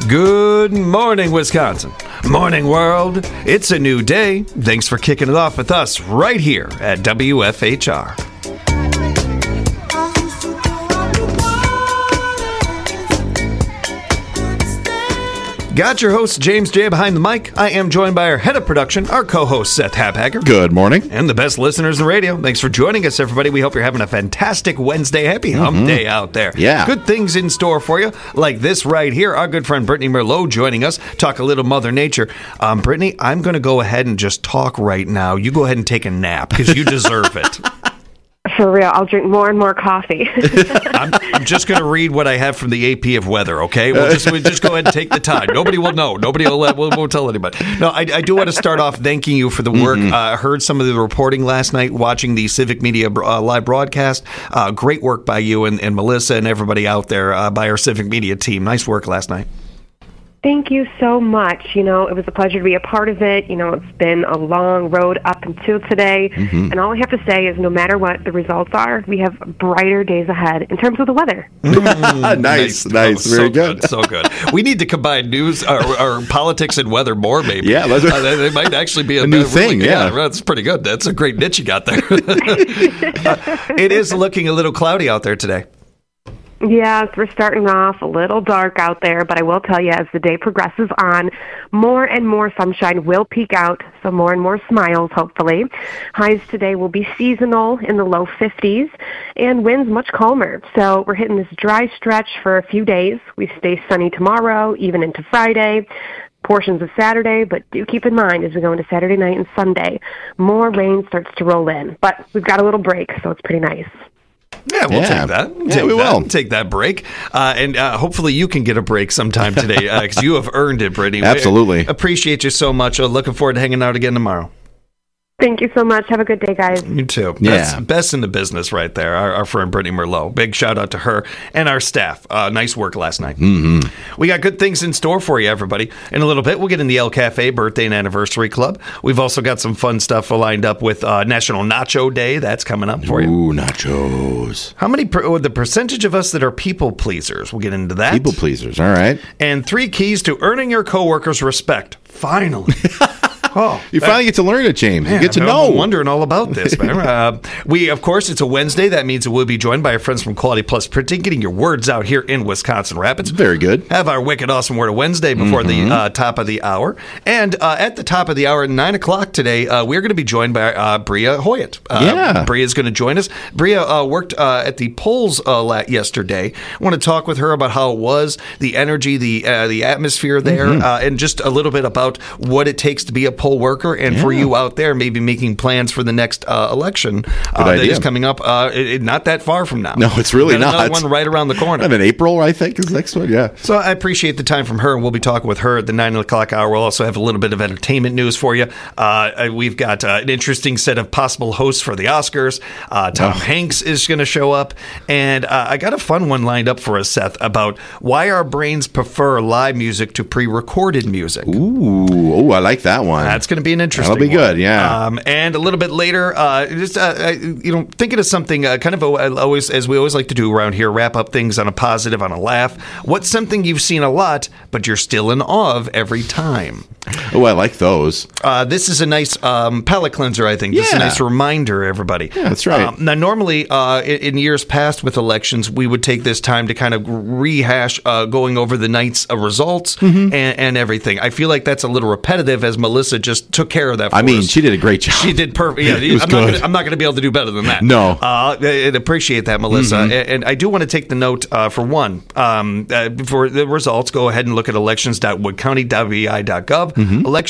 Good morning, Wisconsin. Morning, world. It's a new day. Thanks for kicking it off with us right here at WFHR. Got your host, James J. behind the mic. I am joined by our head of production, our co-host, Seth Habhager. Good morning. And the best listeners in radio. Thanks for joining us, everybody. We hope you're having a fantastic Wednesday. Happy hump day out there. Yeah. Good things in store for you, like this right here. Our good friend Brittany Merlot joining us. Talk a little Mother Nature. Brittany, I'm going to go ahead and just talk right now. You go ahead and take a nap, because you deserve it. For real, I'll drink more and more coffee. I'm just going to read what I have from the AP of weather, okay? We'll just go ahead and take the time. Nobody will know. Nobody won't tell anybody. No, I do want to start off thanking you for the work. I heard some of the reporting last night, watching the Civic Media live broadcast. Great work by you and Melissa and everybody out there by our Civic Media team. Nice work last night. Thank you so much. It was a pleasure to be a part of it. It's been a long road up until today. And all I have to say is no matter what the results are, we have brighter days ahead in terms of the weather. Nice. Very good. So good. We need to combine news or politics and weather more, maybe. Yeah. They might actually be a new thing. Yeah, that's pretty good. That's a great niche you got there. It is looking a little cloudy out there today. Yes, we're starting off a little dark out there, but I will tell you, as the day progresses on, more and more sunshine will peek out, so more and more smiles, hopefully. Highs today will be seasonal in the low 50s, and winds much calmer. So we're hitting this dry stretch for a few days. We stay sunny tomorrow, even into Friday, portions of Saturday, but do keep in mind, as we go into Saturday night and Sunday, more rain starts to roll in. But we've got a little break, so it's pretty nice. Yeah, we'll take that. We will. Take that break. And hopefully you can get a break sometime today, because you have earned it, Brittany. Absolutely. We appreciate you so much. Looking forward to hanging out again tomorrow. Thank you so much. Have a good day, guys. You too. Yeah. That's best in the business right there. Our friend Brittany Merlot. Big shout out to her and our staff. Nice work last night. We got good things in store for you, everybody. In a little bit, we'll get in the El Cafe Birthday and Anniversary Club. We've also got some fun stuff lined up with National Nacho Day. That's coming up for you. Ooh, nachos. How many, the percentage of us that are people pleasers? We'll get into that. People pleasers, all right. And 3 keys to earning your coworkers' respect. Finally. You finally get to learn it, James. Man, you get to know. I'm wondering all about this, man. Of course, it's a Wednesday. That means we'll be joined by our friends from Quality Plus Printing, getting your words out here in Wisconsin Rapids. Very good. Have our wicked awesome word of Wednesday before the top of the hour. And at the top of the hour at 9 o'clock today, we're going to be joined by Bria Hoyt. Bria's going to join us. Bria worked at the polls yesterday. I want to talk with her about how it was, the energy, the atmosphere there, and just a little bit about what it takes to be a poll worker, and for you out there maybe making plans for the next election that is coming up not that far from now. No, it's really not. Another one right around the corner. And in April, I think, is the next one, yeah. So I appreciate the time from her, and we'll be talking with her at the 9 o'clock hour. We'll also have a little bit of entertainment news for you. We've got an interesting set of possible hosts for the Oscars. Tom Hanks is going to show up, and I got a fun one lined up for us, Seth, about why our brains prefer live music to pre-recorded music. Ooh, I like that one. That's going to be an interesting That'll be one. Good, yeah. And a little bit later, thinking of something kind of always, as we always like to do around here, wrap up things on a positive, on a laugh. What's something you've seen a lot, but you're still in awe of every time? Oh, I like those. This is a nice palate cleanser, I think. This is a nice reminder, everybody. Yeah, that's right. Now, normally, in years past with elections, we would take this time to kind of rehash going over the night's results and everything. I feel like that's a little repetitive, as Melissa just took care of that for us. She did a great job. She did perfect. Yeah, I'm not going to be able to do better than that. No. I appreciate that, Melissa. And I do want to take the note, for one, for the results, go ahead and look at elections.woodcounty.wi.gov.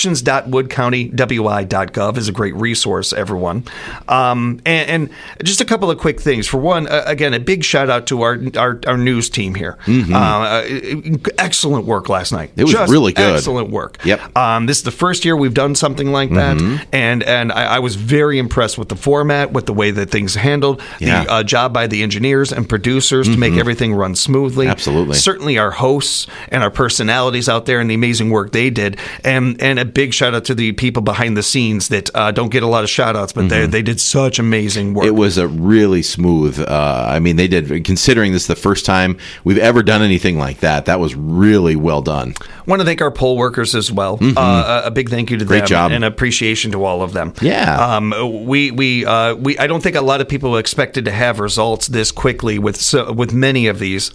Elections.woodcounty.wi.gov is a great resource, everyone. And just a couple of quick things. For one, again, a big shout out to our news team here. Excellent work last night. It was really good. Excellent work. Yep. This is the first year we've done done something like that. And I was very impressed with the format, with the way that things handled, the job by the engineers and producers to make everything run smoothly. Absolutely. Certainly our hosts and our personalities out there and the amazing work they did. And a big shout out to the people behind the scenes that don't get a lot of shout outs, but they did such amazing work. It was a really smooth, they did, considering this is the first time we've ever done anything like that. That was really well done. Want to thank our poll workers as well. A big thank you to them. Great job. And appreciation to all of them. Yeah. We I don't think a lot of people expected to have results this quickly with many of these.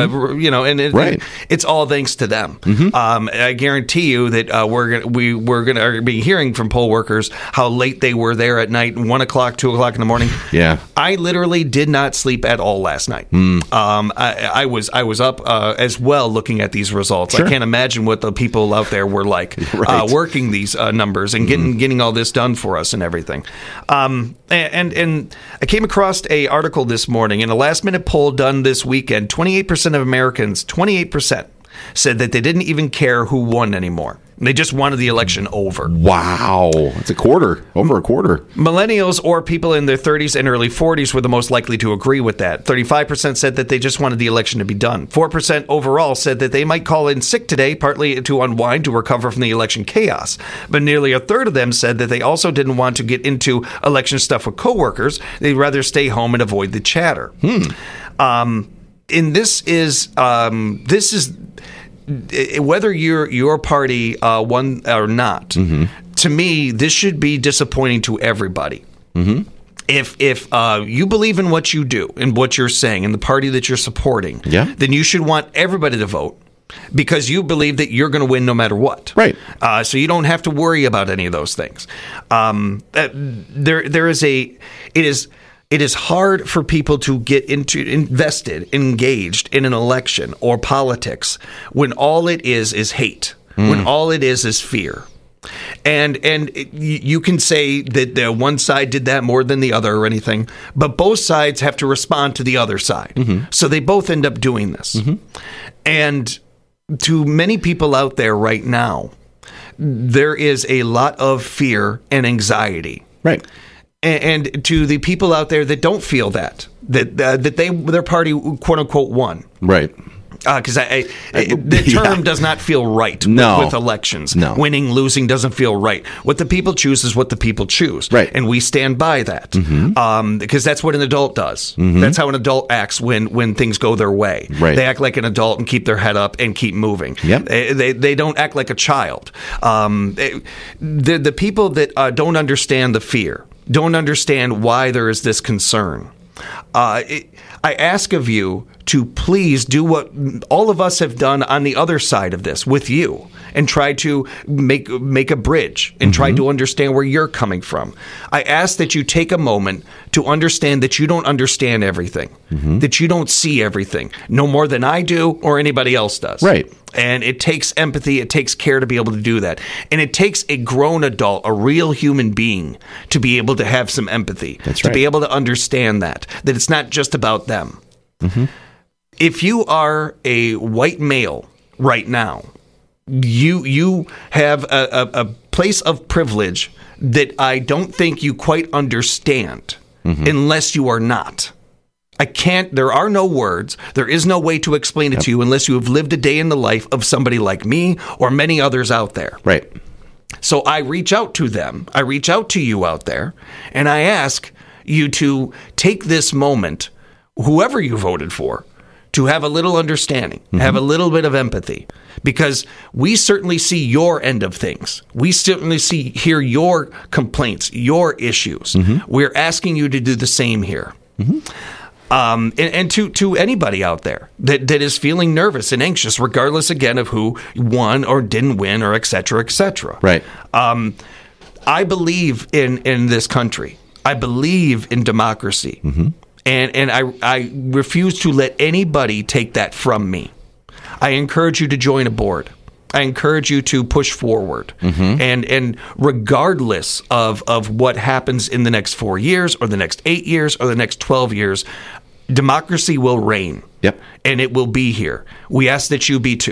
It's all thanks to them. I guarantee you that we're going to be hearing from poll workers how late they were there at night, 1 o'clock, 2 o'clock in the morning. Yeah. I literally did not sleep at all last night. I was up as well looking at these results. Sure. I can't imagine what the people out there were like working these numbers and getting all this done for us and everything. And I came across a article this morning in a last minute poll done this weekend. 28% of Americans, 28%, said that they didn't even care who won anymore. They just wanted the election over. Wow. It's over a quarter. Millennials or people in their 30s and early 40s were the most likely to agree with that. 35% said that they just wanted the election to be done. 4% overall said that they might call in sick today, partly to unwind, to recover from the election chaos. But nearly a third of them said that they also didn't want to get into election stuff with coworkers. They'd rather stay home and avoid the chatter. And this is whether your party won or not, to me, this should be disappointing to everybody. If you believe in what you do and what you're saying and the party that you're supporting, then you should want everybody to vote because you believe that you're going to win no matter what. Right. So you don't have to worry about any of those things. It is hard for people to get invested, engaged in an election or politics when all it is hate, when all it is fear. And you can say that the one side did that more than the other or anything, but both sides have to respond to the other side. So they both end up doing this. And to many people out there right now, there is a lot of fear and anxiety. Right. And to the people out there that don't feel that their party, quote unquote, won. Right. Because the term does not feel right with elections. No. Winning, losing doesn't feel right. What the people choose is what the people choose. Right. And we stand by that. Because that's what an adult does. That's how an adult acts when things go their way. Right. They act like an adult and keep their head up and keep moving. Yep. They don't act like a child. The people that don't understand the fear, don't understand why there is this concern. I ask of you to please do what all of us have done on the other side of this with you and try to make a bridge and try to understand where you're coming from. I ask that you take a moment to understand that you don't understand everything, that you don't see everything, no more than I do or anybody else does. Right. And it takes empathy, it takes care to be able to do that. And it takes a grown adult, a real human being, to be able to have some empathy. That's to right. be able to understand that it's not just about them. If you are a white male right now, you have a place of privilege that I don't think you quite understand unless you are not. There are no words. There is no way to explain it to you unless you have lived a day in the life of somebody like me or many others out there. Right. So I reach out to them. I reach out to you out there, and I ask you to take this moment, whoever you voted for, to have a little understanding, have a little bit of empathy, because we certainly see your end of things. We certainly hear your complaints, your issues. We're asking you to do the same here. And to anybody out there that is feeling nervous and anxious, regardless, again, of who won or didn't win or et cetera, et cetera. Right. I believe in this country. I believe in democracy. And I refuse to let anybody take that from me. I encourage you to join a board. I encourage you to push forward. And regardless of what happens in the next 4 years or the next 8 years or the next 12 years, democracy will reign. Yep. And it will be here. We ask that you be too.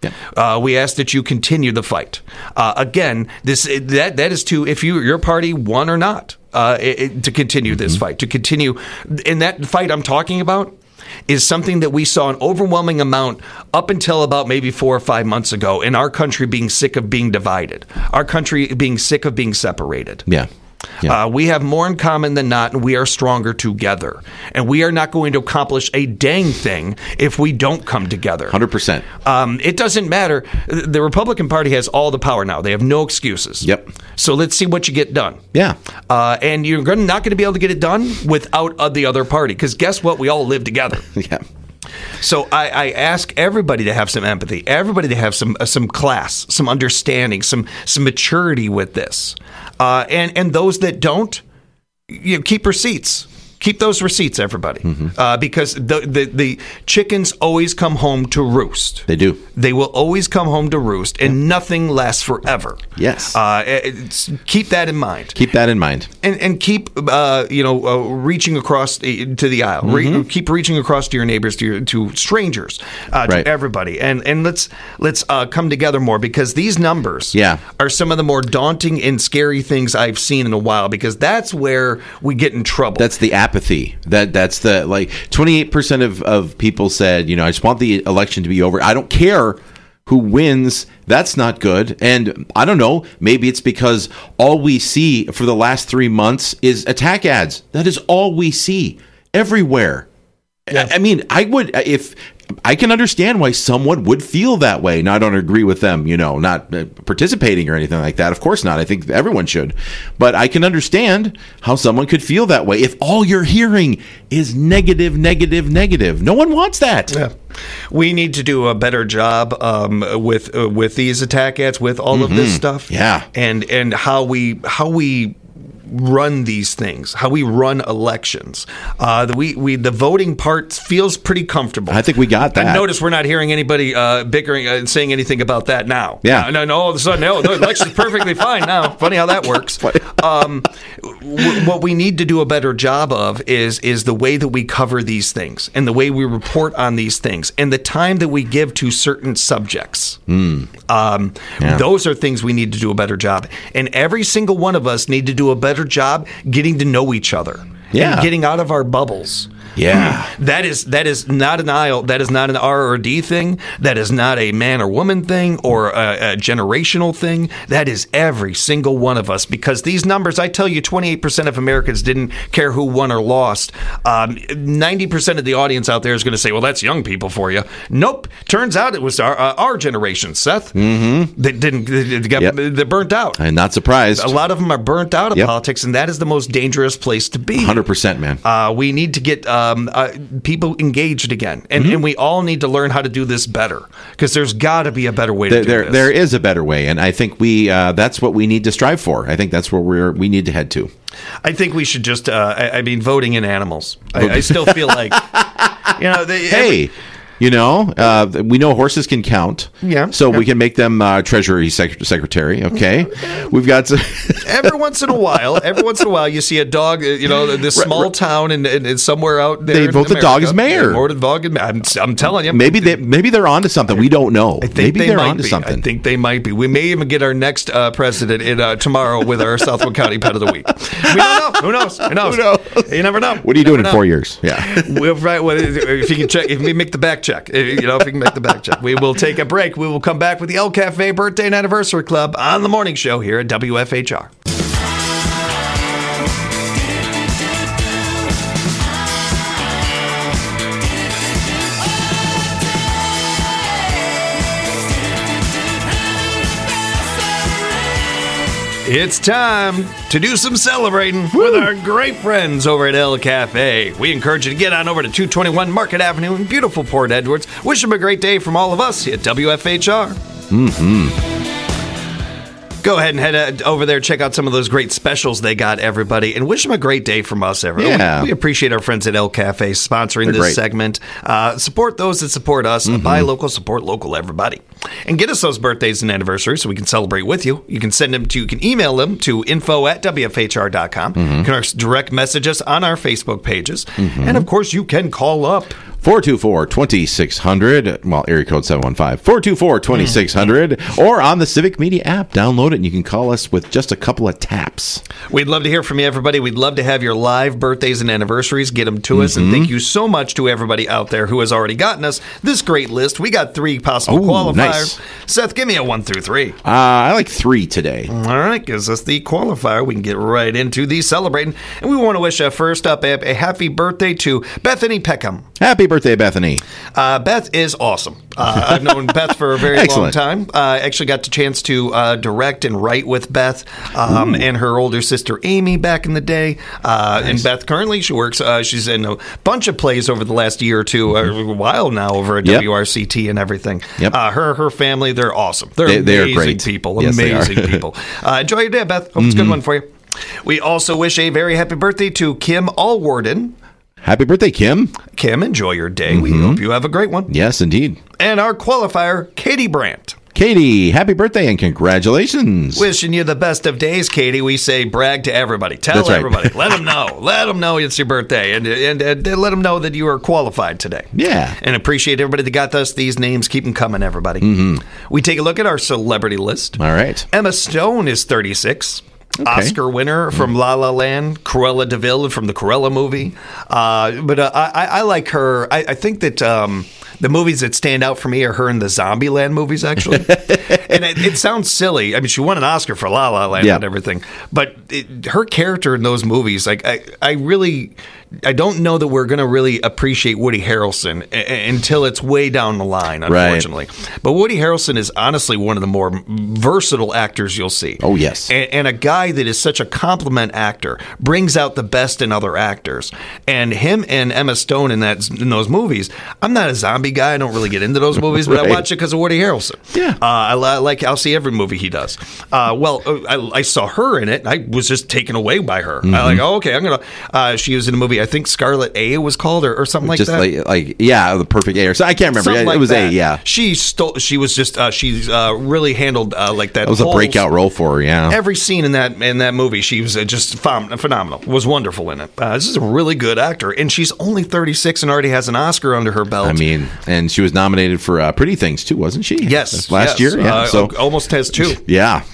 We ask that you continue the fight. Again, that is to if your party won or not to continue this fight, to continue. And that fight I'm talking about is something that we saw an overwhelming amount up until about maybe 4 or 5 months ago in our country being sick of being divided, our country being sick of being separated. Yeah. We have more in common than not, and we are stronger together. And we are not going to accomplish a dang thing if we don't come together. 100%. It doesn't matter. The Republican Party has all the power now. They have no excuses. Yep. So let's see what you get done. Yeah. And you're not going to be able to get it done without the other party. Because guess what? We all live together. Yeah. So I ask everybody to have some empathy, everybody to have some class, some understanding, some maturity with this. And those that don't, keep receipts. Keep those receipts, everybody, because the chickens always come home to roost. They do. They will always come home to roost, and nothing lasts forever. Yes. Keep that in mind. Keep that in mind. And keep reaching across to the aisle. Keep reaching across to your neighbors, to strangers, to everybody, and let's come together more, because these numbers are some of the more daunting and scary things I've seen in a while. Because that's where we get in trouble. That's the apathy. That's the 28% of people said, I just want the election to be over. I don't care who wins. That's not good. And I don't know, maybe it's because all we see for the last 3 months is attack ads. That is all we see everywhere. Yeah. I mean, I can understand why someone would feel that way. Now, I don't agree with them, not participating or anything like that. Of course not. I think everyone should. But I can understand how someone could feel that way if all you're hearing is negative, negative, negative. No one wants that. Yeah. We need to do a better job with these attack ads, with all of this stuff. Yeah. And how we run these things, how we run elections. The voting part feels pretty comfortable. I think we got that. And notice we're not hearing anybody bickering and saying anything about that now. Yeah. No, all of a sudden, the election's perfectly fine now. Funny how that works. What we need to do a better job of is the way that we cover these things, and the way we report on these things, and the time that we give to certain subjects. Those are things we need to do a better job. And every single one of us need to do a better job getting to know each other. And getting out of our bubbles. Yeah. That is not an aisle. That is not an R or D thing. That is not a man or woman thing or a generational thing. That is every single one of us, because these numbers, I tell you, 28% of Americans didn't care who won or lost. 90% of the audience out there is going to say, well, that's young people for you. Nope. Turns out it was our generation, Seth. They're burnt out. I'm not surprised. A lot of them are burnt out of politics, and that is the most dangerous place to be. 100%, man. We need to get people engaged again, and we all need to learn how to do this better, because there's got to be a better way to do this. There is a better way, and I think that's what we need to strive for. I think that's where we need to head to. I think we should just voting in animals. I still feel like we know horses can count. Yeah. So we can make them Treasury Secretary. Okay. We've got every once in a while, you see a dog. This small town and somewhere out there. They vote the dog as mayor. I'm telling you. Maybe they're onto something. We don't know. Maybe they're onto something. I think they might be. We may even get our next president tomorrow with our Southwood County Pet of the Week. We don't know. Who knows? You never know. What are you doing in 4 years? Yeah. If you can check, if we make the back check. If you can make the back check. We will take a break. We will come back with the El Cafe Birthday and Anniversary Club on the morning show here at WFHR. It's time to do some celebrating with our great friends over at El Cafe. We encourage you to get on over to 221 Market Avenue in beautiful Port Edwards. Wish them a great day from all of us at WFHR. Go ahead and head over there, check out some of those great specials they got, everybody, and wish them a great day from us, everyone. Yeah. We appreciate our friends at El Cafe sponsoring this segment. Support those that support us. Buy local, support local, everybody. And get us those birthdays and anniversaries so we can celebrate with you. You can email them to info@wfhr.com. You can direct message us on our Facebook pages. And, of course, you can call up 424-2600. Well, area code 715-424-2600. Or on the Civic Media app. Download it and you can call us with just a couple of taps. We'd love to hear from you, everybody. We'd love to have your live birthdays and anniversaries. Get them to us. And thank you so much to everybody out there who has already gotten us this great list. We got 3 possible qualifiers. Nice. Seth, give me a 1 through 3. I like 3 today. All right, gives us the qualifier. We can get right into the celebrating. And we want to wish first up a happy birthday to Bethany Peckham. Happy birthday, Bethany. Beth is awesome. I've known Beth for a very long time. I actually got the chance to direct and write with Beth and her older sister Amy back in the day. Nice. And Beth currently, she works, she's in a bunch of plays over the last year or two, a while now over at WRCT and everything. Yep. Her family, they're awesome. They're amazing great people. Yes, amazing people. Enjoy your day, Beth. Hope it's a good one for you. We also wish a very happy birthday to Kim Allwarden. Happy birthday, Kim. Kim, enjoy your day. We hope you have a great one. Yes, indeed. And our qualifier, Katie Brandt. Katie, happy birthday and congratulations. Wishing you the best of days, Katie. We say brag to everybody. Tell everybody. Let them know. Let them know it's your birthday. And let them know that you are qualified today. Yeah. And appreciate everybody that got us these names. Keep them coming, everybody. We take a look at our celebrity list. All right. Emma Stone is 36. Okay. Oscar winner from La La Land, Cruella de Vil from the Cruella movie. But I like her. I think that the movies that stand out for me are her in the Zombieland movies, actually. And it sounds silly. I mean, she won an Oscar for La La Land and everything. But her character in those movies, like I don't know that we're going to really appreciate Woody Harrelson until it's way down the line, unfortunately. Right. But Woody Harrelson is honestly one of the more versatile actors you'll see. Oh, yes. And a guy that is such a compliment actor, brings out the best in other actors. And him and Emma Stone in those movies, I'm not a zombie guy. I don't really get into those movies, but I watch it because of Woody Harrelson. Yeah. I'll see every movie he does. I saw her in it. I was just taken away by her. I'm gonna. She was in a movie. I think Scarlet A was called, or something like that. The Perfect A. Or so I can't remember. It was A. Yeah. She was just. She's really handled like that. That was a breakout role for her. Yeah. Every scene in that movie, she was just phenomenal. Was wonderful in it. This is a really good actor, and she's only 36 and already has an Oscar under her belt. I mean, and she was nominated for Pretty Things too, wasn't she? Yes, last year. Yeah, so almost has 2. Yeah.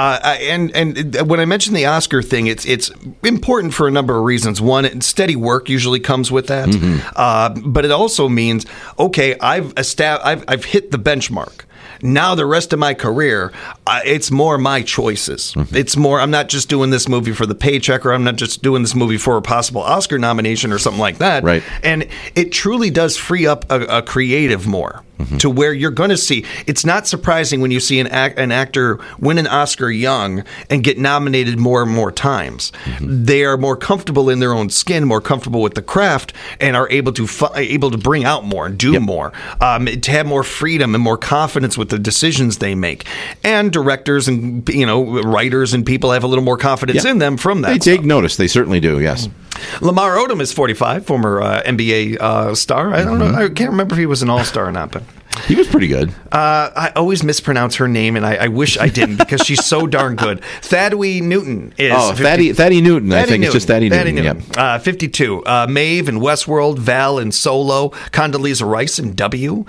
And when I mentioned the Oscar thing, it's important for a number of reasons. One, steady work usually comes with that, but it also means, okay, I've hit the benchmark. Now the rest of my career, it's more my choices. It's more, I'm not just doing this movie for the paycheck, or I'm not just doing this movie for a possible Oscar nomination or something like that. Right. And it truly does free up a creative more. To where you're going to see, it's not surprising when you see an actor win an Oscar young and get nominated more and more times. They are more comfortable in their own skin, more comfortable with the craft, and are able to bring out more and do more, to have more freedom and more confidence with the decisions they make. And directors and writers and people have a little more confidence in them from that. They take notice. They certainly do. Yes. Lamar Odom is 45, former NBA star. I don't know. I can't remember if he was an All-Star or not, but he was pretty good. I always mispronounce her name, and I wish I didn't because she's so darn good. Thaddeus Newton is... Thaddeus Newton. I think it's just Thaddeus Newton. Yep. 52. Maeve in Westworld, Val in Solo, Condoleezza Rice in W,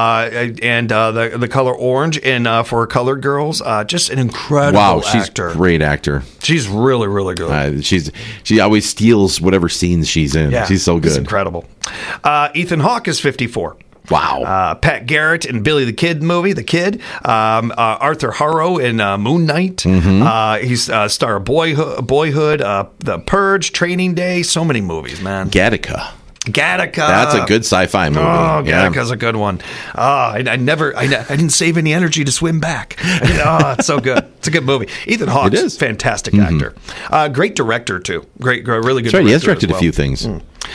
and the color orange in For Colored Girls. Just an incredible actor. She's a great actor. She's really, really good. She always steals whatever scenes she's in. Yeah, she's so good. She's incredible. Ethan Hawke is 54. Wow. Pat Garrett in Billy the Kid movie, The Kid. Arthur Harrow in Moon Knight. He's star of Boyhood, The Purge, Training Day. So many movies, man. Gattaca. That's a good sci-fi movie. Oh, Gattaca's a good one. I didn't save any energy to swim back. It's so good. It's a good movie. Ethan Hawke is a fantastic actor. Great director too. Really good. That's right. He has directed a few things.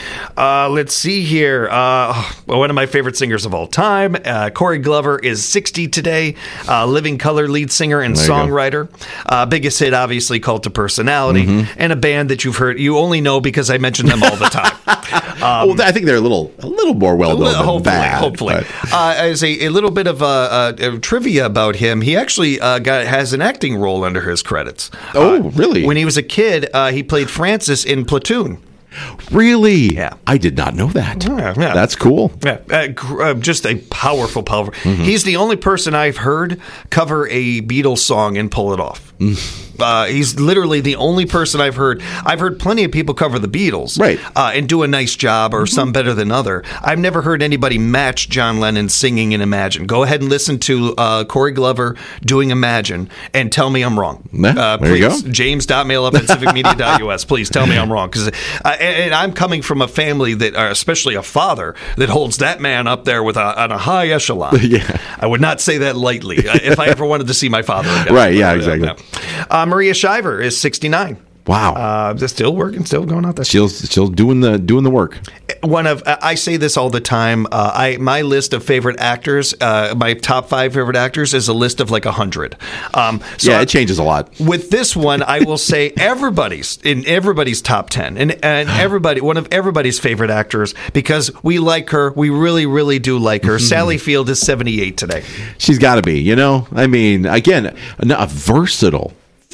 Let's see here. One of my favorite singers of all time, Corey Glover, is 60 today. Living Colour lead singer and songwriter. Biggest hit, obviously, Cult of Personality, and a band that you've heard. You only know because I mention them all the time. I think they're a little more well known. Hopefully. As a little bit of a trivia about him, he actually has an acting role under his credits. Oh, really? When he was a kid, he played Francis in Platoon. Really? Yeah. I did not know that. Yeah. That's cool. Yeah, just a powerful. He's the only person I've heard cover a Beatles song and pull it off. He's literally the only person I've heard. I've heard plenty of people cover the Beatles, right, and do a nice job, or some better than other. I've never heard anybody match John Lennon singing in Imagine. Go ahead and listen to Corey Glover doing Imagine, and tell me I'm wrong. There please, you go. James.mail@civicmedia.us. Please tell me I'm wrong, because and I'm coming from a family that, especially a father, that holds that man up there with on a high echelon. Yeah, I would not say that lightly. If I ever wanted to see my father again. Right? Yeah, exactly. Maria Shriver is 69. Wow. Still working, still going out there. Still doing the work. I say this all the time. My list of favorite actors, my top 5 favorite actors, is a list of like 100. It changes a lot. With this one, I will say everybody's top 10, and one of everybody's favorite actors, because we like her. We really, really do like her. Sally Field is 78 today. She's got to be. I mean, again, a versatile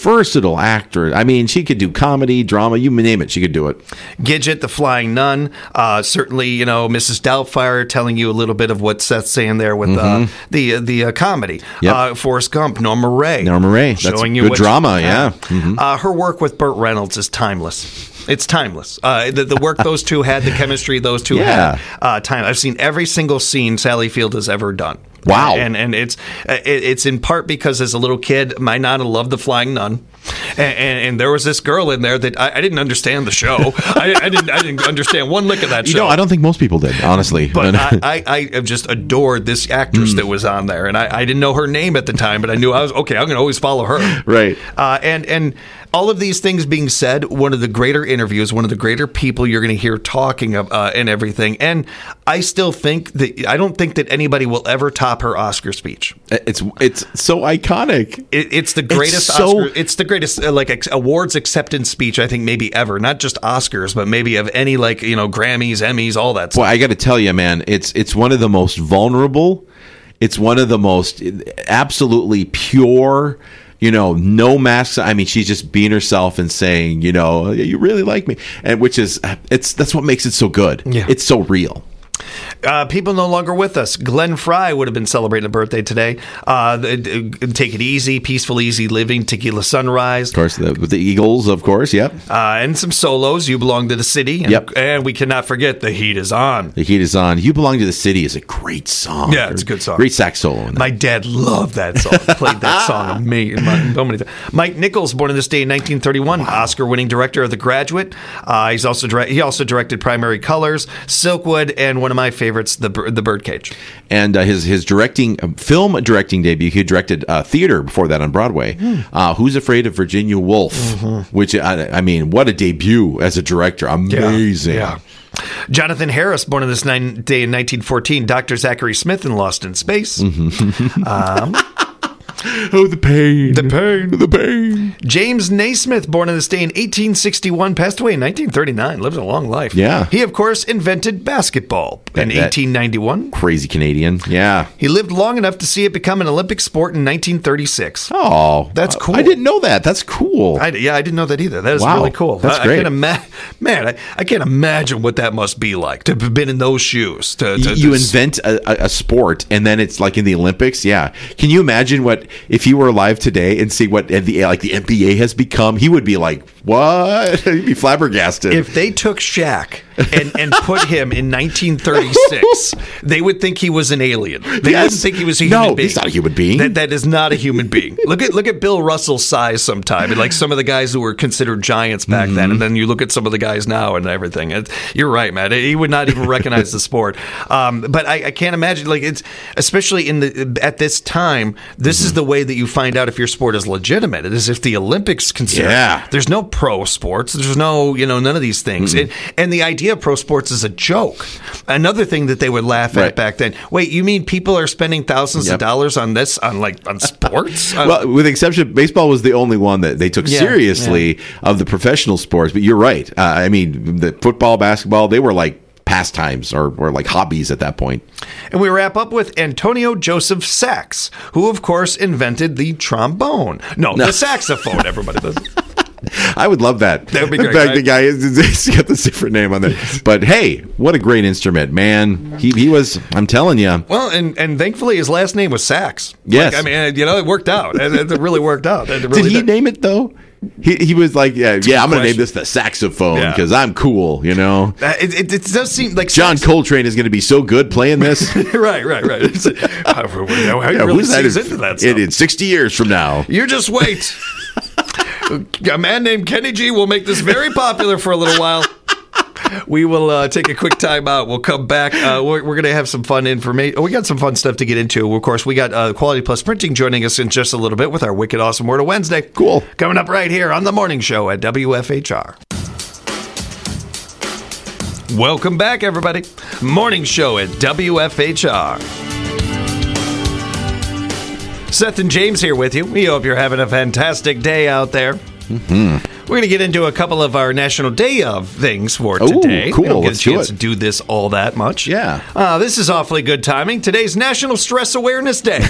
actor. I mean, she could do comedy, drama, you name it, she could do it. Gidget, the Flying Nun, certainly, Mrs. Doubtfire, telling you a little bit of what Seth's saying there with the comedy. Yep. Forrest Gump, Norma Ray. That's showing you good drama, yeah. Her work with Burt Reynolds is timeless. It's timeless. The work those two had, the chemistry those two had, time. I've seen every single scene Sally Field has ever done. Wow. And it's in part because as a little kid, my Nana loved The Flying Nun. And there was this girl in there that I didn't understand the show. I didn't understand one lick of that show. I don't think most people did, honestly. But I just adored this actress that was on there. And I didn't know her name at the time, but I knew I'm going to always follow her. Right. And all of these things being said, one of the greater interviews, one of the greater people you're going to hear talking and everything. And I still think that I don't think that anybody will ever top her Oscar speech. It's so iconic. It's the greatest Oscar. It's the greatest awards acceptance speech I think maybe ever. Not just Oscars, but maybe of any Grammys, Emmys, all that stuff. Well, I got to tell you, man, it's one of the most vulnerable. It's one of the most absolutely pure. No masks. I mean, she's just being herself and saying, you really like me, and that's what makes it so good. Yeah. It's so real. People no longer with us. Glenn Fry would have been celebrating a birthday today. Take It Easy, Peaceful Easy Living, Tequila Sunrise. Of course, the Eagles, of course, yep. And some solos, You Belong to the City. And we cannot forget The Heat Is On. The Heat Is On. You Belong to the City is a great song. Yeah, it's a good song. Great sax solo in that. My dad loved that song. Played that song amazing. Mike Nichols, born on this day in 1931, Oscar-winning director of The Graduate. He also directed Primary Colors, Silkwood, and one of my favorites, The Birdcage. And his film directing debut, he directed theater before that on Broadway. Who's Afraid of Virginia Woolf? Which, I mean, what a debut as a director. Amazing. Yeah. Jonathan Harris, born on this day in 1914, Dr. Zachary Smith in Lost in Space. Oh, the pain. The pain. James Naismith, born on this day in 1861, passed away in 1939. Lived a long life. Yeah. He, of course, invented basketball in 1891. Crazy Canadian. Yeah. He lived long enough to see it become an Olympic sport in 1936. Oh. That's cool. I didn't know that. That's cool. I didn't know that either. That is really cool. That's great. I can't imagine what that must be like to have been in those shoes. You invent a sport, and then it's like in the Olympics. Yeah. Can you imagine if he were alive today and see what the NBA has become? He would be like, what? He'd be flabbergasted. If they took Shaq and put him in 1936, they would think he was an alien. They wouldn't think he was a human being. No, he's not a human being. That is not a human being. Look at Bill Russell's size sometime, and like some of the guys who were considered giants back then, and then you look at some of the guys now and everything. You're right, man. He would not even recognize the sport. But I can't imagine, it's especially at this time. This is the way that you find out if your sport is legitimate. It is if the Olympics consider. Yeah. There's no pro sports. There's no none of these things. And the idea of pro sports is a joke. Another thing that they would laugh at back then. Wait, you mean people are spending thousands of dollars on this on sports? Well, with the exception, baseball was the only one that they took seriously of the professional sports. But you're right. I mean, the football, basketball, they were like pastimes or like hobbies at that point. And we wrap up with Antonio Joseph Sax, who of course invented the trombone. No, the saxophone. Everybody does. I would love that. That would be great. In fact, right? the guy he's got the different name on there. But hey, what a great instrument, man. He was, I'm telling you. Well, and thankfully his last name was Sax. Yes. Like, I mean, it worked out. It really worked out. It really Did he name it, though? He was like, yeah, I'm going to name this the saxophone because I'm cool, you know? It does seem like John Coltrane is going to be so good playing this. Right. How he really sees into that stuff. In 60 years from now. You just wait. A man named Kenny G will make this very popular for a little while. We will take a quick time out. We'll come back. We're going to have some fun information. We got some fun stuff to get into. Of course, we got Quality Plus Printing joining us in just a little bit with our Wicked Awesome Word of Wednesday. Cool. Coming up right here on The Morning Show at WFHR. Welcome back, everybody. Morning Show at WFHR. Seth and James here with you. We hope you're having a fantastic day out there. Mm-hmm. We're going to get into a couple of our National Day of things for today. Cool. We don't get Let's a chance to do this all that much. Yeah. This is awfully good timing. Today's National Stress Awareness Day.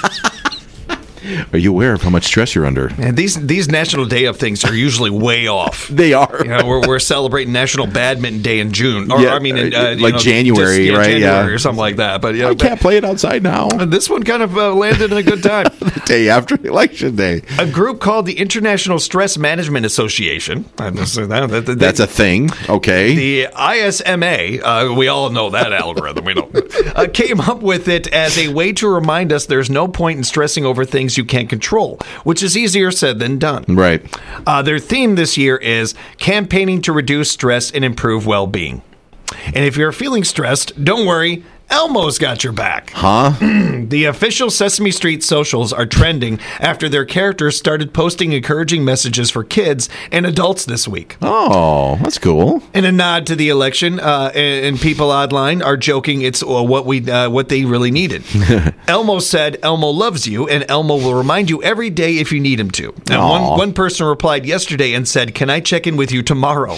Are you aware of how much stress you're under? And these National Day of things are usually way off. They are. You know, we're celebrating National Badminton Day in June, or yeah, I mean, January, right? January or something like that. But I can't play it outside now. This one kind of landed in a good time. The day after Election Day. A group called the International Stress Management Association. That's a thing. Okay. The ISMA. We all know that algorithm. We know. Came up with it as a way to remind us there's no point in stressing over things you can't control, which is easier said than done. Right. Their theme this year is campaigning to reduce stress and improve well-being. And if you're feeling stressed, don't worry. Elmo's got your back. Huh? The official Sesame Street socials are trending after their characters started posting encouraging messages for kids and adults this week. Oh, that's cool. In a nod to the election, and people online are joking it's what they really needed. Elmo said Elmo loves you, and Elmo will remind you every day if you need him to. And one person replied yesterday and said, "Can I check in with you tomorrow?"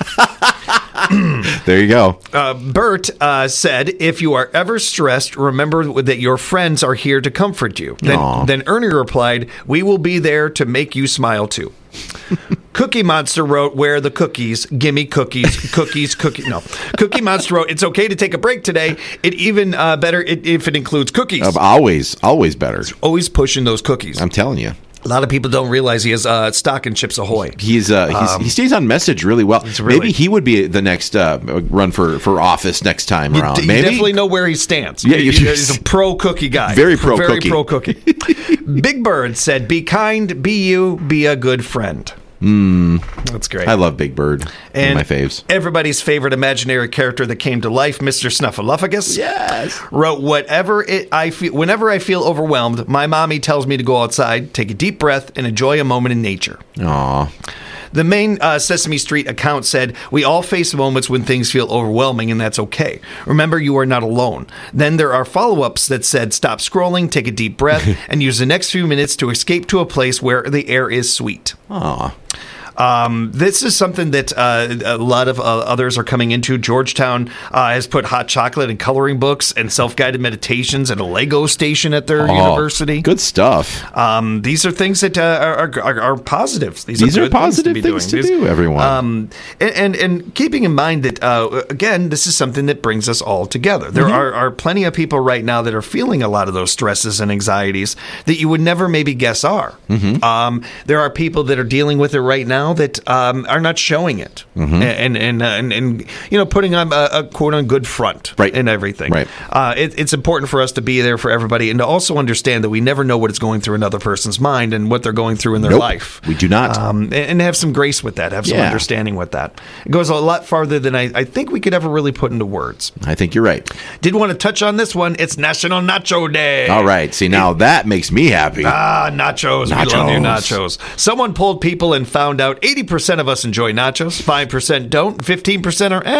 There you go. Bert said, if you are ever stressed, remember that your friends are here to comfort you. Then Ernie replied, we will be there to make you smile too. Cookie Monster wrote, where are the cookies? Gimme cookies. No. Cookie Monster wrote, it's okay to take a break today. It even better if it includes cookies. Always better. Always pushing those cookies. I'm telling you. A lot of people don't realize he has stock in Chips Ahoy. He stays on message really well. Maybe he would be the next run for office next time around. You Maybe definitely know where he stands. Yeah, he's a pro cookie guy. Very pro cookie. Big Bird said, "Be kind, be you, be a good friend." That's great. I love Big Bird. And one of my faves. Everybody's favorite imaginary character that came to life, Mr. Snuffleupagus, wrote, whenever I feel overwhelmed, my mommy tells me to go outside, take a deep breath, and enjoy a moment in nature. Aw. The main Sesame Street account said, we all face moments when things feel overwhelming, and that's okay. Remember, you are not alone. Then there are follow-ups that said, stop scrolling, take a deep breath, and use the next few minutes to escape to a place where the air is sweet. Aw. This is something that a lot of others are coming into. Georgetown has put hot chocolate and coloring books and self-guided meditations and a Lego station at their university. Good stuff. These are things that are positives. These are positive things to do, everyone. And keeping in mind that, again, this is something that brings us all together. There are plenty of people right now that are feeling a lot of those stresses and anxieties that you would never maybe guess are. There are people that are dealing with it right now that are not showing it, and putting on a quote on good front, right, and everything. Right. It's important for us to be there for everybody, and to also understand that we never know what is going through another person's mind and what they're going through in their life. We do not, and have some grace with that, have some understanding with that. It goes a lot farther than I think we could ever really put into words. I think you're right. Did want to touch on this one. It's National Nacho Day. All right. See, now that makes me happy. Nachos. We love you, nachos. Someone polled people and found out 80% of us enjoy nachos, 5% don't, 15% are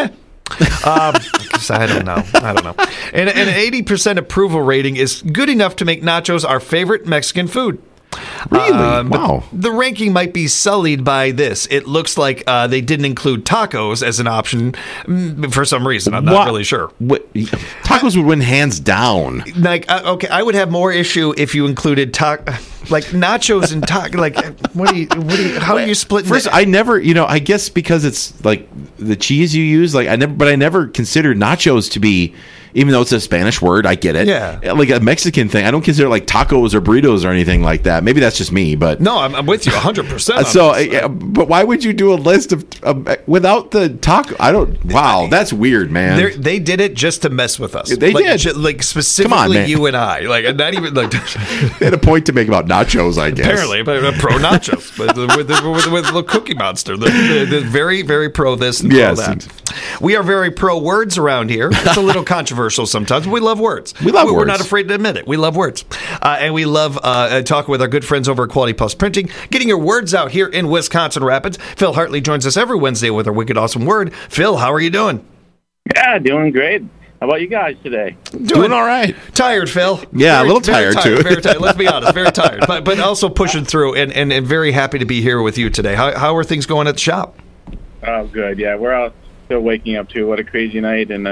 I don't know. And an 80% approval rating is good enough to make nachos our favorite Mexican food. Really? Wow. The ranking might be sullied by this. It looks like they didn't include tacos as an option for some reason. I'm not really sure. Tacos would win hands down. Like, okay, I would have more issue if you included like nachos and taco. Like, how do you split? First, I never, I guess because it's like the cheese you use. Like, I never considered nachos to be. Even though it's a Spanish word, I get it. Yeah. Like a Mexican thing. I don't consider like tacos or burritos or anything like that. Maybe that's just me, but... No, I'm with you 100%. So, but why would you do a list of without the taco? Wow, that's weird, man. They did it just to mess with us. They did. Like, specifically you and I. Like, not even... Like, they had a point to make about nachos, I guess. Apparently, but pro nachos. with the Cookie Monster. They're very, very pro this and pro that. We are very pro words around here. It's a little controversial sometimes. We love words. We're not afraid to admit it. We love words. And we love talking with our good friends over at Quality Plus Printing, getting your words out here in Wisconsin Rapids. Phil Hartley joins us every Wednesday with our Wicked Awesome Word. Phil, how are you doing? Yeah, doing great. How about you guys today? Doing all right. Tired, Phil. Yeah, a little tired, too. Very tired. Let's be honest, very tired. But also pushing through and very happy to be here with you today. How are things going at the shop? Oh, good. Yeah, we're all still waking up, too. What a crazy night. And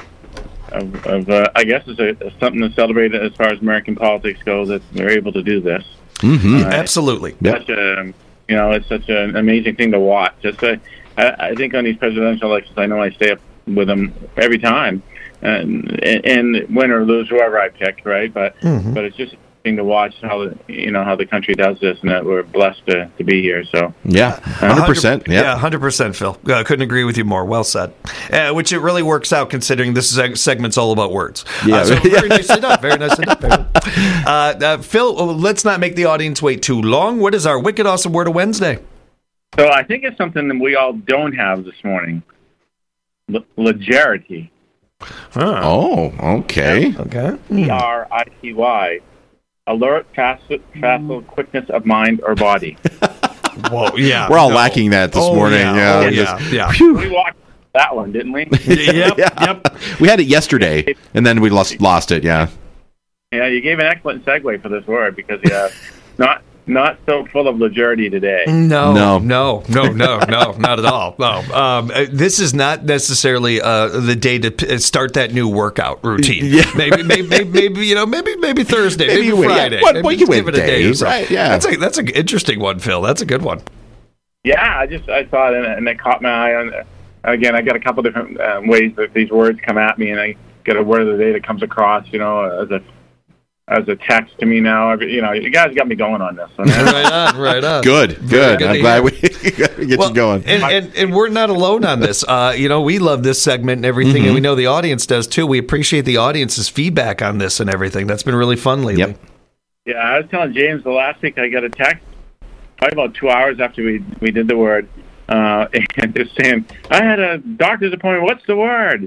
I guess it's something to celebrate as far as American politics goes that we're able to do this. Mm-hmm. Absolutely. It's such an amazing thing to watch. I think on these presidential elections, I know I stay up with them every time, and win or lose whoever I pick, right? But it's just interesting to watch how the country does this, and that we're blessed to be here. So 100%. Yeah, 100%, Phil. Couldn't agree with you more. Well said. Which it really works out considering this segment's all about words. Yeah, so very nicely done. Very nicely done. Phil, let's not make the audience wait too long. What is our Wicked Awesome Word of Wednesday? So I think it's something that we all don't have this morning. Legerity. Oh, okay. Okay. E-R-I-T-Y. Alert, facile quickness of mind or body. Whoa, yeah. We're all lacking that this morning. Yeah. We walked that one, didn't we? Yep. We had it yesterday, and then we lost it, yeah. Yeah, you gave an excellent segue for this word because, not so full of legerity today. No, not at all. No, this is not necessarily the day to start that new workout routine. Yeah, maybe Thursday, maybe Friday. What you give it a day, right? Yeah, that's an interesting one, Phil. That's a good one. Yeah, I saw it and it caught my eye on. Again, I got a couple different ways that these words come at me, and I get a word of the day that comes across, as a text to me now. You guys got me going on this one. Right on. Good. I'm glad we get you going. And we're not alone on this. We love this segment and everything, and we know the audience does too. We appreciate the audience's feedback on this and everything. That's been really fun lately. Yep. Yeah, I was telling James the last week I got a text probably about 2 hours after we did the word, and just saying, I had a doctor's appointment. What's the word?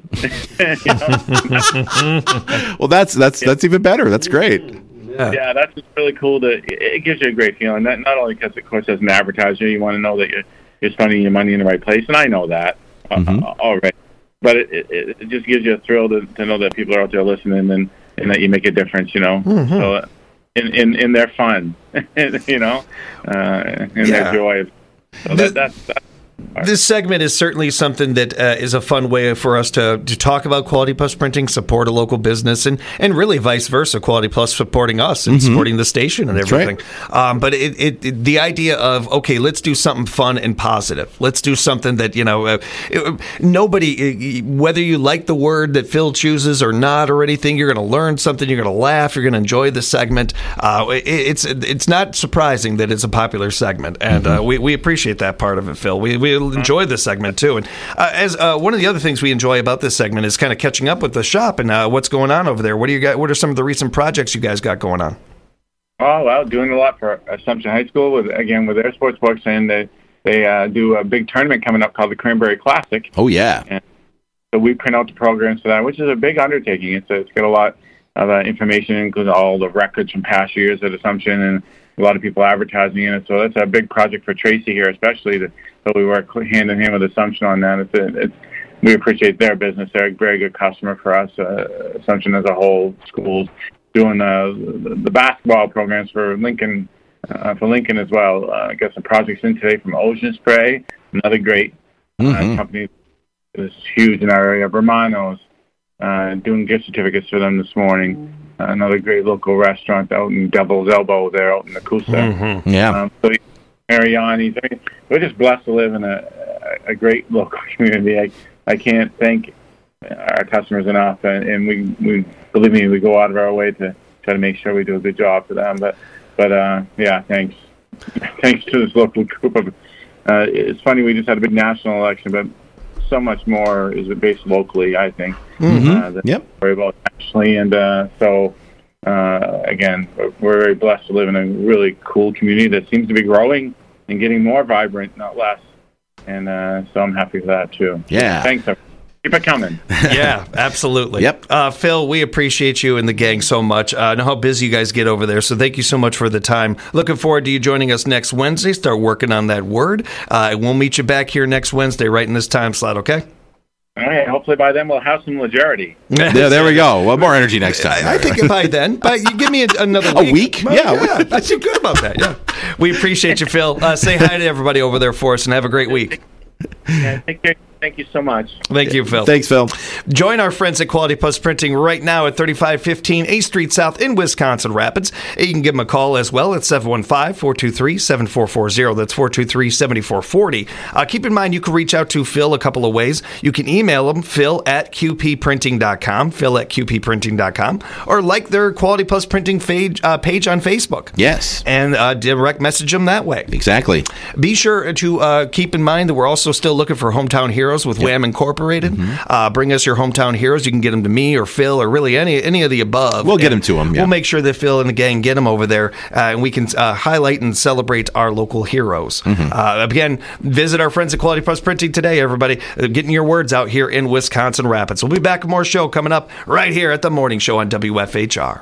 Well, that's even better. That's great. Yeah, that's just really cool. It gives you a great feeling. Not only because, of course, as an advertiser, you want to know that you're spending your money in the right place, and I know that already. But it just gives you a thrill to know that people are out there listening and that you make a difference. So in their fun, in their joy. So that's This segment is certainly something that is a fun way for us to talk about Quality Plus Printing, support a local business, and really vice versa. Quality Plus supporting us and supporting the station and everything. Right. But the idea of, okay, let's do something fun and positive. Let's do something that, nobody, whether you like the word that Phil chooses or not or anything, you're going to learn something, you're going to laugh, you're going to enjoy the segment. It's not surprising that it's a popular segment, and we appreciate that part of it, Phil. We enjoy this segment too, and as one of the other things we enjoy about this segment is kind of catching up with the shop and what's going on over there. What are some of the recent projects you guys got going on? Oh, well, doing a lot for Assumption High School with their sports books, and they do a big tournament coming up called the Cranberry Classic. Oh yeah. And so we print out the programs for that, which is a big undertaking. It's got a lot of information, including all the records from past years at Assumption, and a lot of people advertising in it. So that's a big project for Tracy here, especially. So we work hand in hand with Assumption on that. We appreciate their business. They're a very good customer for us. Assumption as a whole, schools doing the basketball programs for Lincoln for Lincoln as well. I got some projects in today from Ocean Spray, another great company that's huge in our area. Romano's, doing gift certificates for them this morning. Another great local restaurant out in Devil's Elbow there out in Nakusa. Yeah. So Mariani's. I mean, we're just blessed to live in a great local community. I can't thank our customers enough, and we believe me, we go out of our way to try to make sure we do a good job for them. But yeah, thanks to this local group of. It's funny, we just had a big national election, but so much more is based locally, I think. Worry about nationally, and so again, we're very blessed to live in a really cool community that seems to be growing and getting more vibrant, not less. And so I'm happy for that too. Yeah. Thanks, everyone. Keep it coming. Yeah, absolutely. Yep. Phil, we appreciate you and the gang so much. I know how busy you guys get over there, so thank you so much for the time. Looking forward to you joining us next Wednesday. Start working on that word. We'll meet you back here next Wednesday, right in this time slot, okay? All right. Hopefully by then we'll have some legerity. Yeah, there we go. Well, more energy next time. I think by then. But you give me another week. A week? Yeah, I feel good about that, yeah. We appreciate you, Phil. Say hi to everybody over there for us, and have a great week. Yeah, thank you so much. Thank you, Phil. Thanks, Phil. Join our friends at Quality Plus Printing right now at 3515 8th Street South in Wisconsin Rapids. You can give them a call as well at 715-423-7440. That's 423-7440. Keep in mind, you can reach out to Phil a couple of ways. You can email him, phil@qpprinting.com, phil@qpprinting.com, or like their Quality Plus Printing page on Facebook. Yes. And direct message them that way. Exactly. Be sure to keep in mind that we're also still looking for hometown heroes with Wham Incorporated. Bring us your hometown heroes. You can get them to me or Phil or really any of the above. We'll get them to them. Yeah. We'll make sure that Phil and the gang get them over there, and we can highlight and celebrate our local heroes. Again, visit our friends at Quality Plus Printing today, everybody. Getting your words out here in Wisconsin Rapids. We'll be back with more show coming up right here at the Morning Show on WFHR.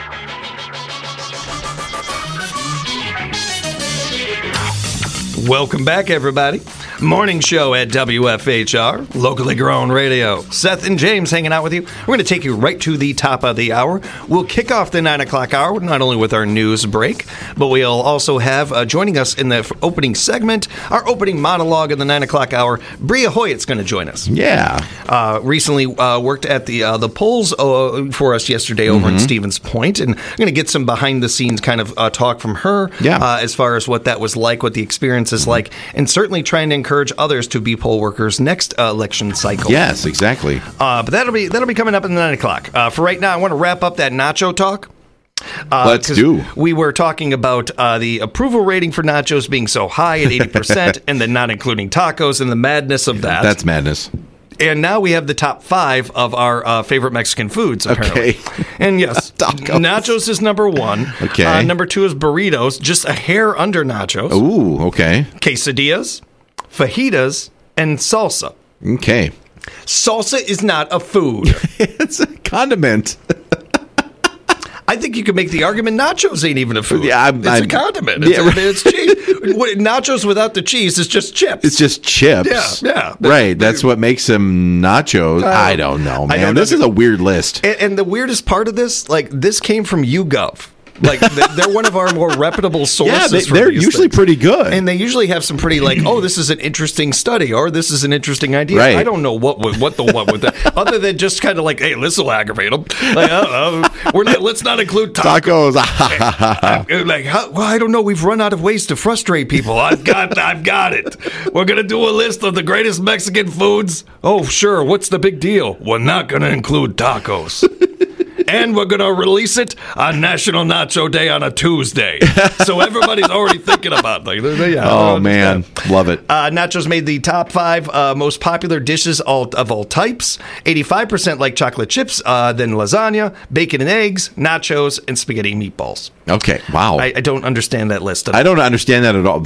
Welcome back, everybody. Morning show at WFHR, locally grown radio. Seth and James hanging out with you. We're going to take you right to the top of the hour. We'll kick off the 9 o'clock hour, not only with our news break, but we'll also have, joining us in the opening segment, our opening monologue in the 9 o'clock hour, Bria Hoyt's going to join us. Yeah. Recently worked at the polls for us yesterday over in Stevens Point, and I'm going to get some behind-the-scenes kind of talk from her as far as what that was like, what the experience is like, and certainly trying to encourage others to be poll workers next election cycle. Yes, exactly. But that'll be coming up in the 9 o'clock. For right now, I want to wrap up that nacho talk. Let's do. We were talking about the approval rating for nachos being so high at 80%, and then not including tacos and the madness of that. That's madness. And now we have the top 5 of our favorite Mexican foods, apparently. Okay. And yes, nachos is number 1. Okay. Number 2 is burritos, just a hair under nachos. Ooh, okay. Quesadillas, fajitas, and salsa. Okay. Salsa is not a food. It's a condiment. I think you could make the argument nachos ain't even a food. Yeah, it's a condiment. It's cheese. Nachos without the cheese is just chips. It's just chips. Yeah. Right. That's what makes them nachos. I don't know, man. This is a weird list. And the weirdest part of this, this came from YouGov. They're one of our more reputable sources. Yeah, they're usually pretty good. And they usually have some pretty this is an interesting study, or this is an interesting idea. Right. I don't know what with that, other than just kind of hey, this will aggravate them. Let's not include tacos. I don't know. We've run out of ways to frustrate people. I've got it. We're going to do a list of the greatest Mexican foods. Oh, sure. What's the big deal? We're not going to include tacos. And we're going to release it on National Nacho Day on a Tuesday. So everybody's already thinking about it. Oh, man. Love it. Nachos made the top 5 most popular dishes of all types. 85% like chocolate chips, then lasagna, bacon and eggs, nachos, and spaghetti meatballs. Okay. Wow. I don't understand that list. I don't understand that at all.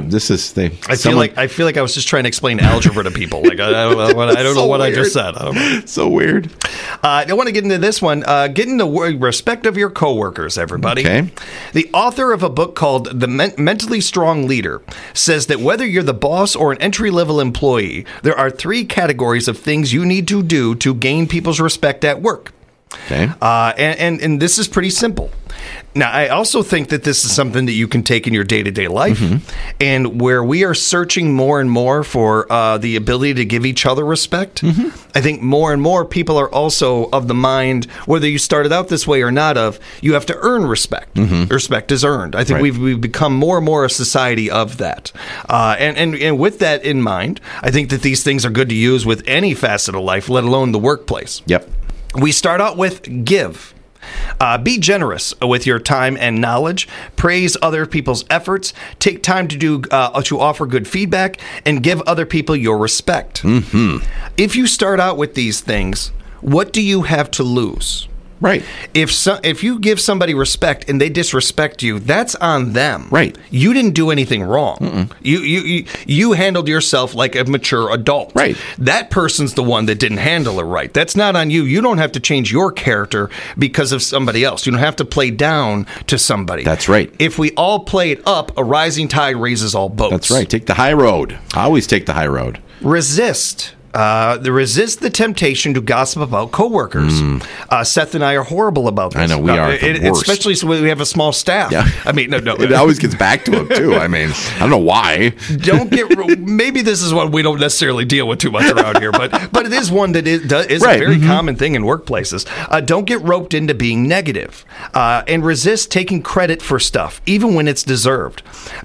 I feel like I was just trying to explain algebra to people. I don't know what I just said. I don't know. So weird. I want to get into this one. Get in the respect of your coworkers, everybody. Okay. The author of a book called The Mentally Strong Leader says that whether you're the boss or an entry-level employee, there are 3 categories of things you need to do to gain people's respect at work. Okay. And this is pretty simple. Now, I also think that this is something that you can take in your day-to-day life, and where we are searching more and more for the ability to give each other respect. I think more and more people are also of the mind, whether you started out this way or not, of you have to earn respect. Respect is earned. I think we've become more and more a society of that. And with that in mind, I think that these things are good to use with any facet of life, let alone the workplace. Yep. We start out with give. Be generous with your time and knowledge. Praise other people's efforts. Take time to offer good feedback and give other people your respect. If you start out with these things, what do you have to lose? Right. If you give somebody respect and they disrespect you, that's on them. Right. You didn't do anything wrong. You handled yourself like a mature adult. Right. That person's the one that didn't handle it right. That's not on you. You don't have to change your character because of somebody else. You don't have to play down to somebody. That's right. If we all play it up, a rising tide raises all boats. That's right. Take the high road. I always take the high road. Resist. Resist the temptation to gossip about coworkers. Seth and I are horrible about this. I know, we are the worst. Especially when we have a small staff. Yeah. I mean, no. It always gets back to him, too. I mean, I don't know why. Maybe this is one we don't necessarily deal with too much around here, but it is one that is a very common thing in workplaces. Don't get roped into being negative, and resist taking credit for stuff, even when it's deserved.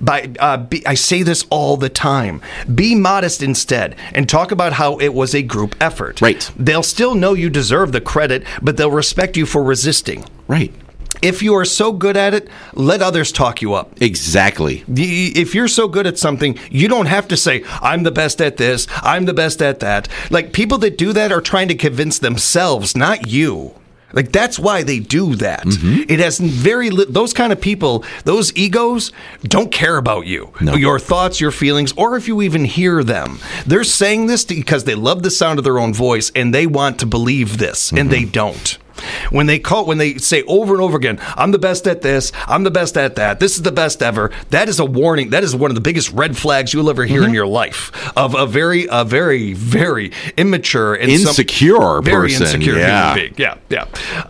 I say this all the time. Be modest instead, and talk about how it was a group effort. Right. They'll still know you deserve the credit, but they'll respect you for resisting. Right. If you are so good at it, let others talk you up. Exactly. If you're so good at something, you don't have to say, I'm the best at this, I'm the best at that. Like, people that do that are trying to convince themselves, not you. Like, that's why they do that. It has those kind of people, those egos don't care about you, your thoughts, your feelings, or if you even hear them. They're saying this because they love the sound of their own voice and they want to believe this, and they don't. When they say over and over again, I'm the best at this, I'm the best at that, this is the best ever, that is a warning. That is one of the biggest red flags you'll ever hear in your life of a very, very immature and insecure very person. Insecure human being. Yeah.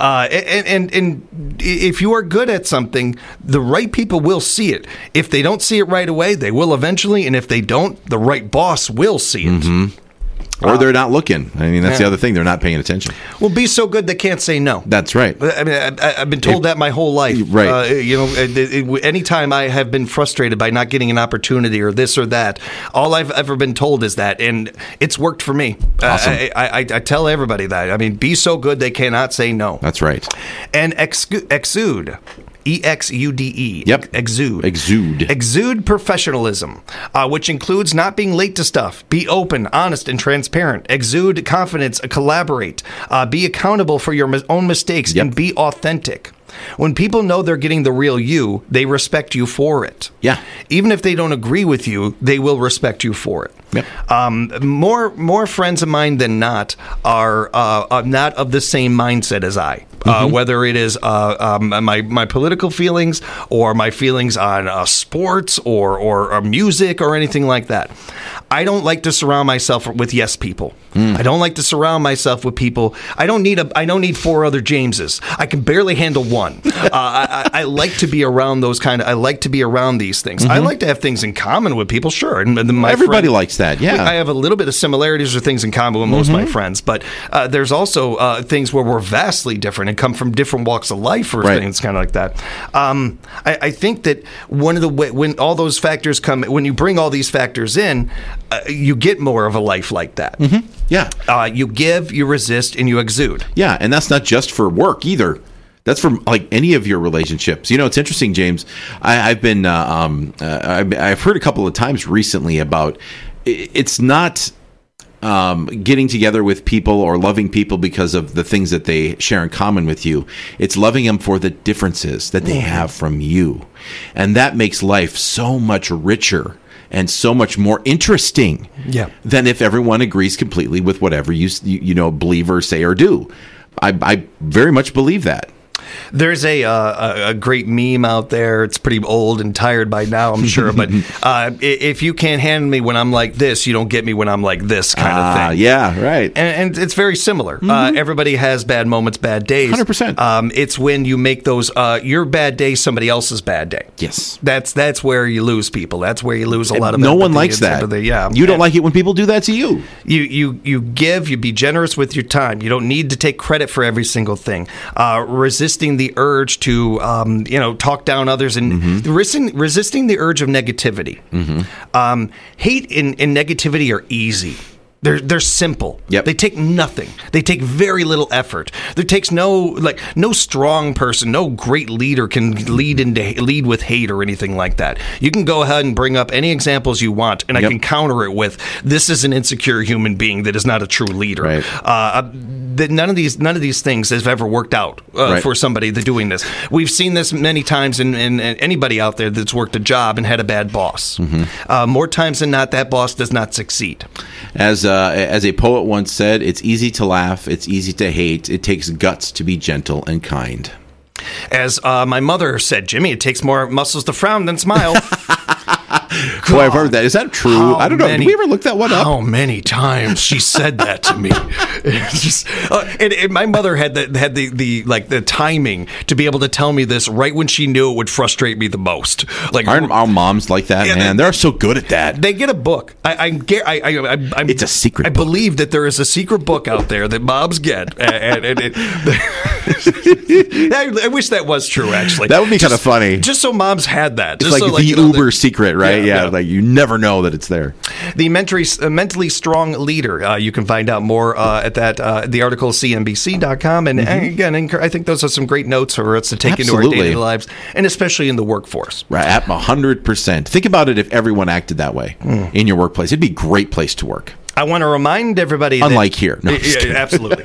And if you are good at something, the right people will see it. If they don't see it right away, they will eventually, and if they don't, the right boss will see it. Or they're not looking. I mean, that's the other thing. They're not paying attention. Well, be so good they can't say no. That's right. I mean, I've been told that my whole life. Right. Anytime I have been frustrated by not getting an opportunity or this or that, all I've ever been told is that, and it's worked for me. Awesome. I tell everybody that. I mean, be so good they cannot say no. That's right. And exude. EXUDE. Yep. Exude. Exude Professionalism, which includes not being late to stuff. Be open, honest, and transparent. Exude confidence. Collaborate. Be accountable for your own mistakes, and be authentic. When people know they're getting the real you, they respect you for it. Yeah. Even if they don't agree with you, they will respect you for it. Yep. More friends of mine than not are not of the same mindset as I. Whether it is my political feelings or my feelings on sports or music or anything like that. I don't like to surround myself with yes people. I don't like to surround myself with people. I don't need 4 other Jameses. I can barely handle one. I like to be around I like to be around these things. I like to have things in common with people, sure. And everybody likes that. Yeah. I have a little bit of similarities or things in common with most of my friends, but there's also things where we're vastly different and come from different walks of life or things kind of like that. I think that one of the when all those factors come, when you bring all these factors in, you get more of a life like that. Yeah. You give, you resist, and you exude. Yeah, and that's not just for work either. That's for like any of your relationships. You know, it's interesting, James. I've been I've heard a couple of times recently about it's not getting together with people or loving people because of the things that they share in common with you. It's loving them for the differences that they have from you, and that makes life so much richer and so much more interesting than if everyone agrees completely with whatever you believe or say or do. I very much believe that. There's a great meme out there. It's pretty old and tired by now, I'm sure. But if you can't handle me when I'm like this, you don't get me when I'm like this kind of thing. Yeah, right. And it's very similar. Everybody has bad moments, bad days. 100%. It's when you make those your bad day somebody else's bad day. Yes. That's where you lose people. That's where you lose a lot of no one likes that. You don't like it when people do that to you. You give, you be generous with your time. You don't need to take credit for every single thing. Resisting the urge to talk down others and resisting the urge of negativity. Hate and negativity are easy. They're simple. Yep. They take nothing. They take very little effort. There takes no strong person, no great leader can lead with hate or anything like that. You can go ahead and bring up any examples you want, and I can counter it with, this is an insecure human being that is not a true leader. Right. None of these things have ever worked out for somebody that's doing this. We've seen this many times in anybody out there that's worked a job and had a bad boss. More times than not, that boss does not succeed. As a poet once said, it's easy to laugh, it's easy to hate, it takes guts to be gentle and kind. As my mother said, Jimmy, it takes more muscles to frown than smile. Boy, I've heard that. Is that true? I don't know. Did we ever look that one up? How many times she said that to me? It's just, and my mother had the timing to be able to tell me this right when she knew it would frustrate me the most. Like our moms like that, man. They're so good at that. They get a book. It's a secret. I believe that there is a secret book out there that moms get. I wish that was true. Actually, that would be kind of funny. Just so moms had that. It's just like so, the Uber secret, right? Yeah, like you never know that it's there. The mentally strong leader. You can find out more at that. The article is CNBC.com. And again, I think those are some great notes for us to take into our daily lives, and especially in the workforce. Right, at 100%. Think about it if everyone acted that way in your workplace. It'd be a great place to work. I want to remind everybody Unlike here. No, absolutely.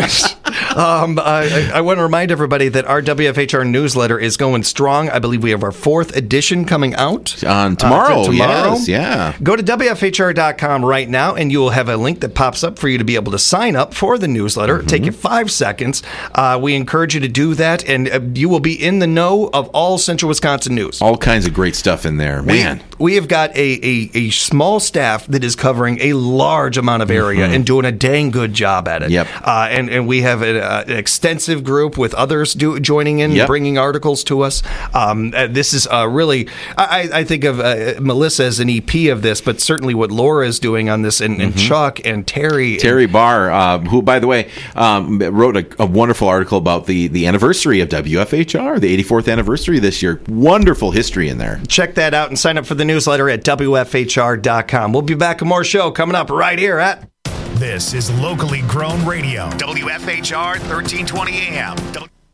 I want to remind everybody that our WFHR newsletter is going strong. I believe we have our 4th edition coming out. On tomorrow. Yes, yeah. Go to WFHR.com right now, and you will have a link that pops up for you to be able to sign up for the newsletter. Take you 5 seconds. We encourage you to do that, and you will be in the know of all Central Wisconsin news. All kinds of great stuff in there. Man. We have got a small staff that is covering a large amount of area and doing a dang good job at it. Yep. And we have an extensive group with others joining in, bringing articles to us. This is really, I think of Melissa as an EP of this, but certainly what Laura is doing on this, and Chuck and Terry. Terry Barr, who, by the way, wrote a wonderful article about the anniversary of WFHR, the 84th anniversary this year. Wonderful history in there. Check that out and sign up for the newsletter at WFHR.com. We'll be back with more show coming up right here at... This is locally grown radio. WFHR 1320 AM.